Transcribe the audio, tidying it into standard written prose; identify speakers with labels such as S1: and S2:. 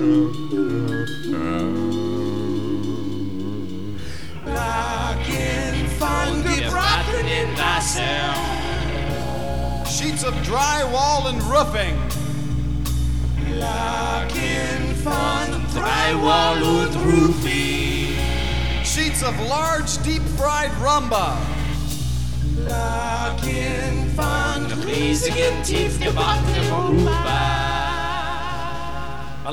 S1: Lagen von gebratenen Wasser.
S2: Sheets of drywall and roofing.
S1: Lagen von Drywall und Roofing.
S2: Sheets of large deep-fried rumba.
S1: Lagen von riesigen, tiefgebackenen Rumba.